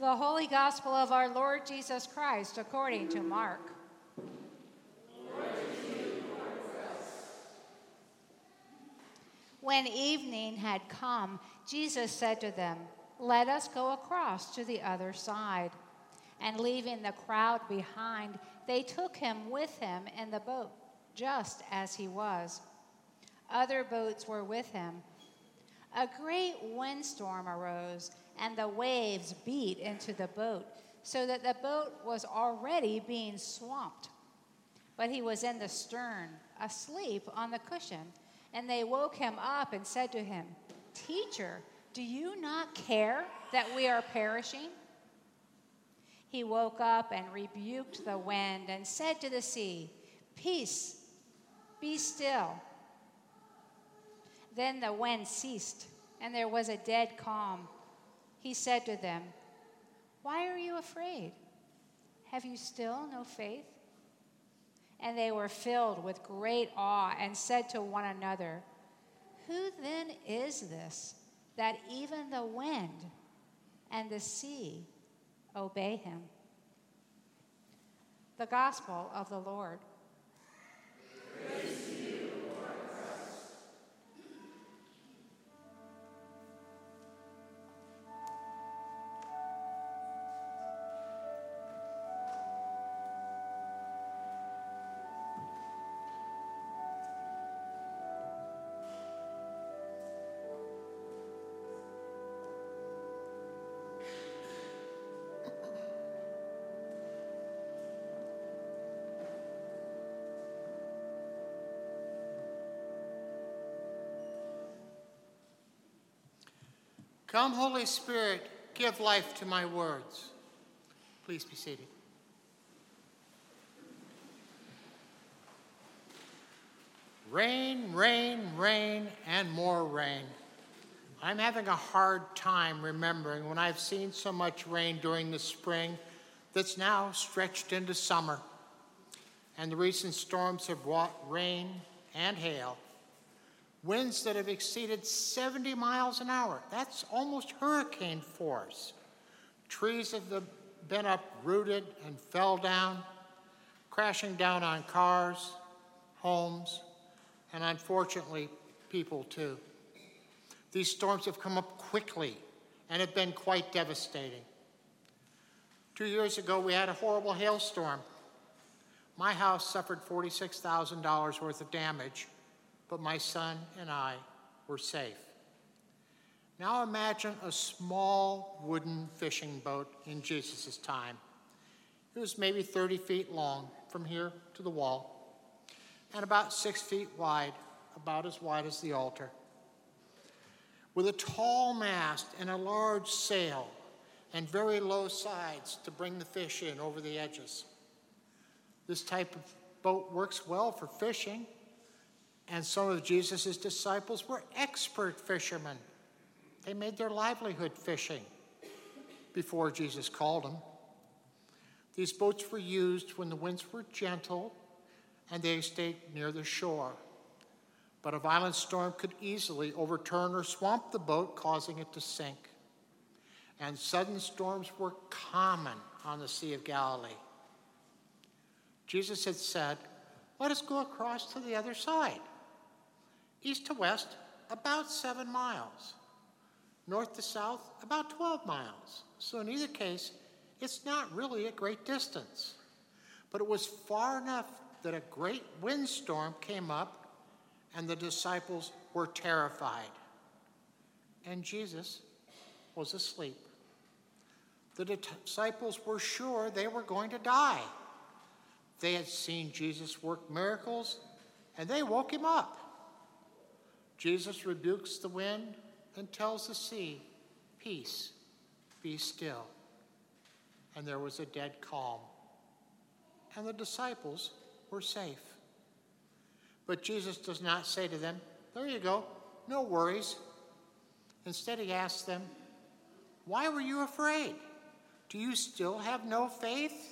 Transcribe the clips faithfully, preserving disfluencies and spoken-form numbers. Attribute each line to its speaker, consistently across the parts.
Speaker 1: The Holy Gospel of our Lord Jesus Christ according to Mark. When evening had come, Jesus said to them, "Let us go across to the other side." And leaving the crowd behind, they took him with him in the boat, just as he was. Other boats were with him. A great windstorm arose, and the waves beat into the boat, so that the boat was already being swamped. But he was in the stern, asleep on the cushion, and they woke him up and said to him, "Teacher, do you not care that we are perishing?" He woke up and rebuked the wind and said to the sea, "Peace, be still." Then the wind ceased, and there was a dead calm. He said to them, "Why are you afraid? Have you still no faith?" And they were filled with great awe and said to one another, "Who then is this, that even the wind and the sea obey him?" The Gospel of the Lord.
Speaker 2: Praise to you, Lord Christ. Come, Holy Spirit, give life to my words. Please be seated. Rain, rain, rain, and more rain. I'm having a hard time remembering when I've seen so much rain during the spring that's now stretched into summer. And the recent storms have brought rain and hail. Winds that have exceeded seventy miles an hour. That's almost hurricane force. Trees have been uprooted and fell down, crashing down on cars, homes, and unfortunately, people too. These storms have come up quickly and have been quite devastating. Two years ago, we had a horrible hailstorm. My house suffered forty-six thousand dollars worth of damage, but my son and I were safe. Now imagine a small wooden fishing boat in Jesus' time. It was maybe thirty feet long from here to the wall, and about six feet wide, about as wide as the altar. With a tall mast and a large sail and very low sides to bring the fish in over the edges. This type of boat works well for fishing, and some of Jesus' disciples were expert fishermen. They made their livelihood fishing before Jesus called them. These boats were used when the winds were gentle and they stayed near the shore. But a violent storm could easily overturn or swamp the boat, causing it to sink. And sudden storms were common on the Sea of Galilee. Jesus had said, "Let us go across to the other side." East to west, about seven miles. North to south, about twelve miles. So in either case, it's not really a great distance. But it was far enough that a great windstorm came up and the disciples were terrified. And Jesus was asleep. The disciples were sure they were going to die. They had seen Jesus work miracles, and they woke him up. Jesus rebukes the wind and tells the sea, "Peace, be still." And there was a dead calm. And the disciples were safe. But Jesus does not say to them, "There you go, no worries." Instead, he asks them, "Why were you afraid? Do you still have no faith?"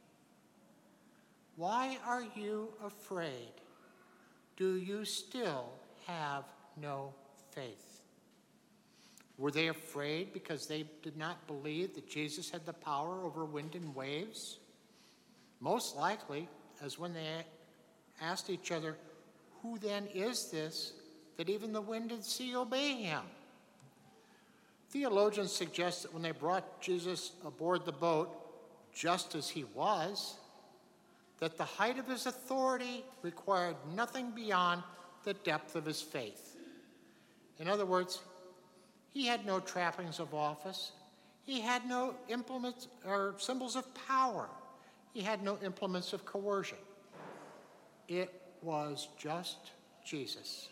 Speaker 2: Why are you afraid? Do you still have no faith? Were they afraid because they did not believe that Jesus had the power over wind and waves? Most likely, as when they asked each other, "Who then is this that even the wind and sea obey him?" Theologians suggest that when they brought Jesus aboard the boat, just as he was, that the height of his authority required nothing beyond the depth of his faith. In other words, he had no trappings of office. He had no implements or symbols of power. He had no implements of coercion. It was just Jesus.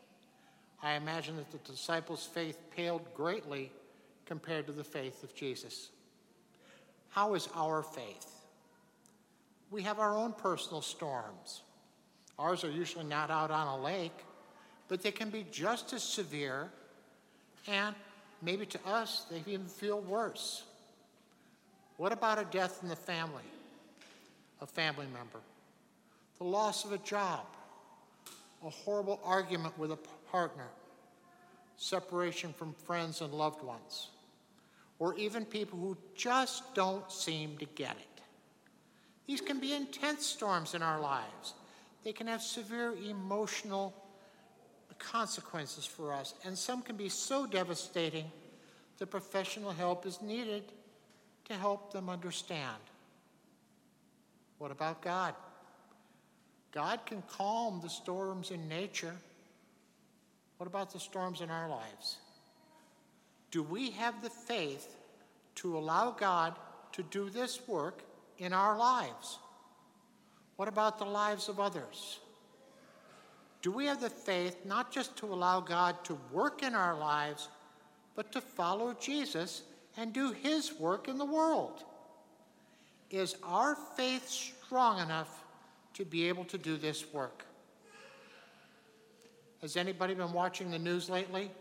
Speaker 2: I imagine that the disciples' faith paled greatly compared to the faith of Jesus. How is our faith? We have our own personal storms. Ours are usually not out on a lake, but they can be just as severe, and maybe to us, they even feel worse. What about a death in the family, a family member? The loss of a job, a horrible argument with a partner, separation from friends and loved ones, or even people who just don't seem to get it. These can be intense storms in our lives. They can have severe emotional consequences for us, and some can be so devastating that professional help is needed to help them understand. What about God? God can calm the storms in nature. What about the storms in our lives? Do we have the faith to allow God to do this work in our lives? What about the lives of others? Do we have the faith not just to allow God to work in our lives, but to follow Jesus and do his work in the world? Is our faith strong enough to be able to do this work? Has anybody been watching the news lately?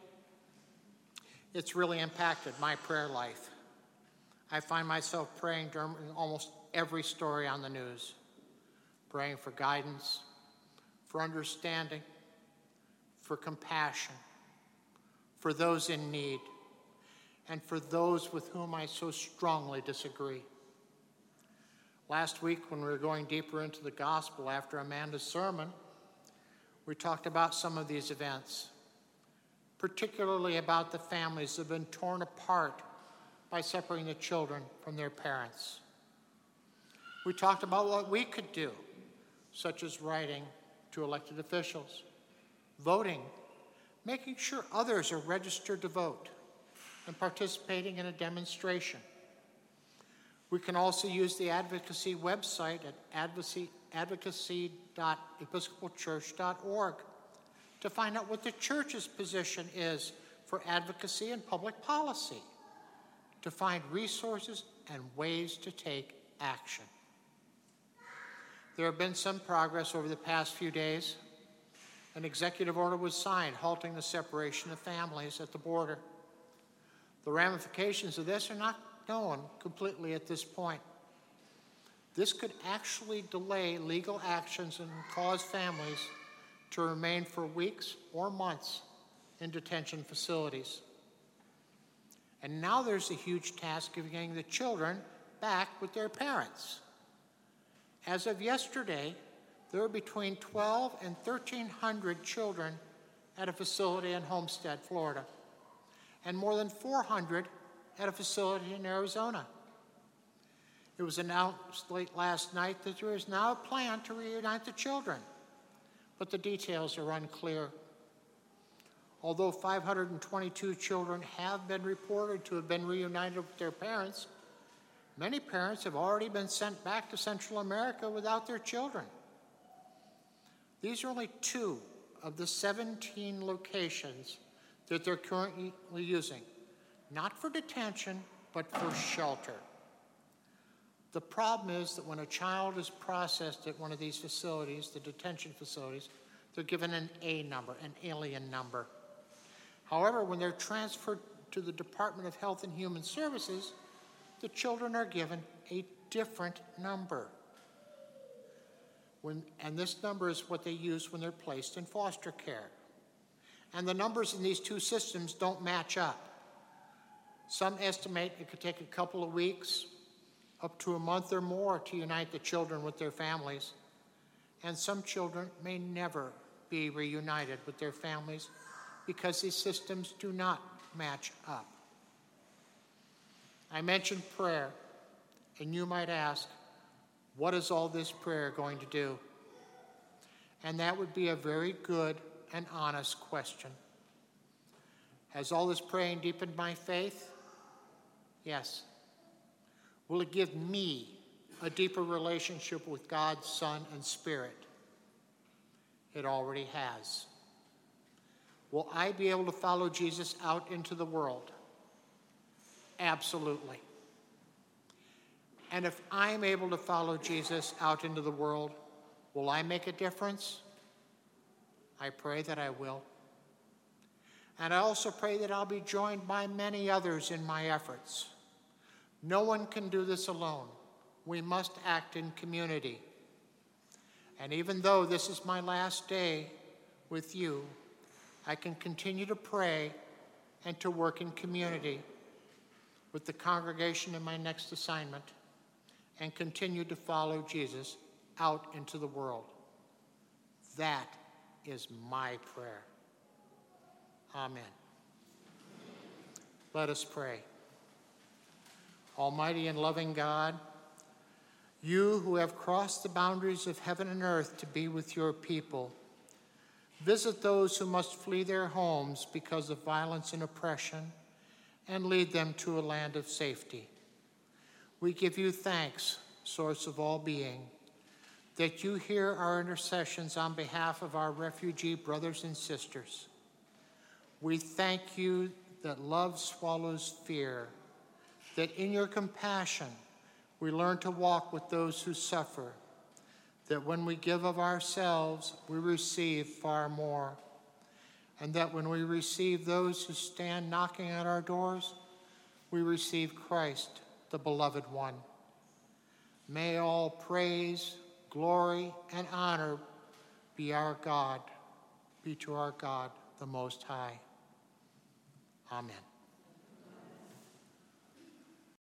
Speaker 2: It's really impacted my prayer life. I find myself praying during almost every story on the news, praying for guidance, for understanding, for compassion, for those in need, and for those with whom I so strongly disagree. Last week, when we were going deeper into the gospel after Amanda's sermon, we talked about some of these events, particularly about the families that have been torn apart by separating the children from their parents. We talked about what we could do, such as writing to elected officials, voting, making sure others are registered to vote, and participating in a demonstration. We can also use the advocacy website at advocacy, advocacy dot episcopal church dot org to find out what the church's position is for advocacy and public policy, to find resources and ways to take action. There have been some progress over the past few days. An executive order was signed halting the separation of families at the border. The ramifications of this are not known completely at this point. This could actually delay legal actions and cause families to remain for weeks or months in detention facilities. And now there's a huge task of getting the children back with their parents. As of yesterday, there were between twelve and thirteen hundred children at a facility in Homestead, Florida, and more than four hundred at a facility in Arizona. It was announced late last night that there is now a plan to reunite the children, but the details are unclear. Although five hundred twenty-two children have been reported to have been reunited with their parents, many parents have already been sent back to Central America without their children. These are only two of the seventeen locations that they're currently using, not for detention, but for shelter. The problem is that when a child is processed at one of these facilities, the detention facilities, they're given an A number, an alien number. However, when they're transferred to the Department of Health and Human Services, the children are given a different number. When, and this number is what they use when they're placed in foster care. And the numbers in these two systems don't match up. Some estimate it could take a couple of weeks, up to a month or more, to unite the children with their families. And some children may never be reunited with their families because these systems do not match up. I mentioned prayer, and you might ask, what is all this prayer going to do? And that would be a very good and honest question. Has all this praying deepened my faith? Yes. Will it give me a deeper relationship with God, Son, and Spirit? It already has. Will I be able to follow Jesus out into the world? Absolutely. And if I'm able to follow Jesus out into the world, will I make a difference? I pray that I will. And I also pray that I'll be joined by many others in my efforts. No one can do this alone. We must act in community. And even though this is my last day with you, I can continue to pray and to work in community with the congregation in my next assignment and continue to follow Jesus out into the world. That is my prayer. Amen. Let us pray. Almighty and loving God, you who have crossed the boundaries of heaven and earth to be with your people, visit those who must flee their homes because of violence and oppression, and lead them to a land of safety. We give you thanks, source of all being, that you hear our intercessions on behalf of our refugee brothers and sisters. We thank you that love swallows fear, that in your compassion we learn to walk with those who suffer, that when we give of ourselves, we receive far more, and that when we receive those who stand knocking at our doors, we receive Christ, the beloved one. May all praise, glory, and honor be our God, be to our God, the Most High. Amen.